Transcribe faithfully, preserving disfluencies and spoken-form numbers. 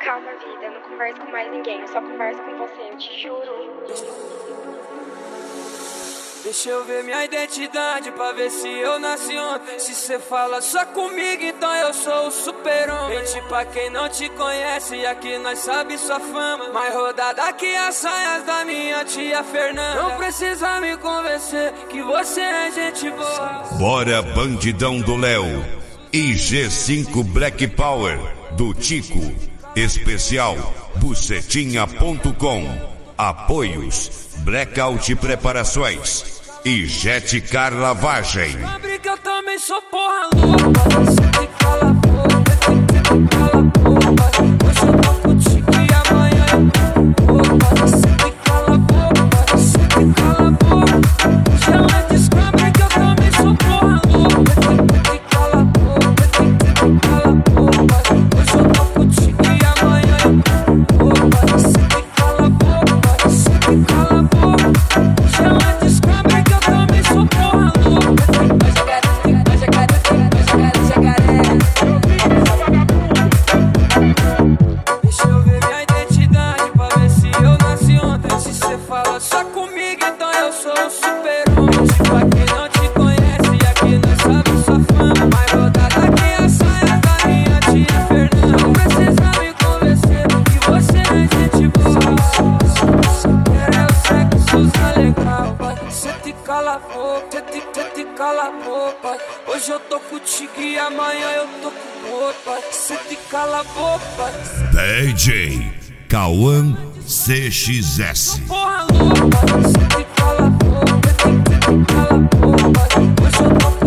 Calma, vida, eu não converso com mais ninguém, eu só converso com você, eu te juro. Deixa eu ver minha identidade pra ver se eu nasci ontem. Se cê fala só comigo, então eu sou o super-homem. Mente pra quem não te conhece, aqui nós sabe sua fama. Mais rodada que as saias da minha tia Fernanda. Não precisa me convencer que você é gente boa. Bora Bandidão do Léo e G cinco Black Power do Tico. Especial bucetinha ponto com. Apoios Blackout Preparações e Jet Car Lavagem. Sabe que eu também sou porra louca. Você tem que calar a boca, tem que calar a boca. Hoje eu tô contigo e amanhã eu tô com boca. Você tem que calar a boca, você tem que calar a boca. Hoje ela descobre que eu também sou porra louca. Tem que calar a boca, tem que calar a boca. Hoje eu tô contigo e amanhã eu tô com boca. Você tem que calar a boca, você tem que calar a boca. Hoje ela descobre que eu também sou porra louca. Deixa eu ver minha identidade pra ver se eu nasci ontem. Se cê fala só comigo, então eu sou o super-homem. Pra quem não te conhece, aqui nós sabe sua fama. Mais rodada que a saia da minha tia Fernanda. Não precisa me convencer que você é gente boa. Quer o sexo, tá legal. Cê te cala a boca, cê te, cê te cala a boca. Hoje eu tô contigo e amanhã eu tô com outra. Cê te cala a boca. D J Cauã C X S. Porra louca, cê te cala a boca, cê te cala a boca. Hoje eu tô